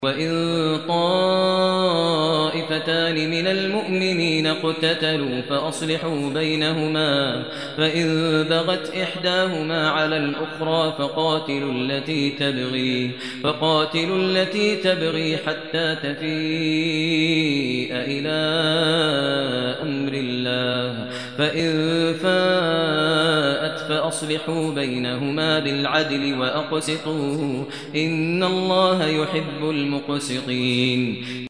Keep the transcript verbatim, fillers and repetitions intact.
وَإِن طَائِفَتَانِ مِنَ الْمُؤْمِنِينَ اقْتَتَلُوا فَأَصْلِحُوا بَيْنَهُمَا فَإِن بَغَتْ إِحْدَاهُمَا عَلَى الْأُخْرَى فَقَاتِلُوا الَّتِي تَبْغِي فَقَاتِلُوا الَّتِي تَبْغِي حَتَّى تَفِيءَ إِلَى أَمْرِ اللَّهِ فَإِن فَاءَتْ فَأَصْلِحُوا بَيْنَهُمَا بِالْعَدْلِ وَأَقْسِطُوا إِنَّ اللَّهَ يُحِبُّ الْمُقْسِطِينَ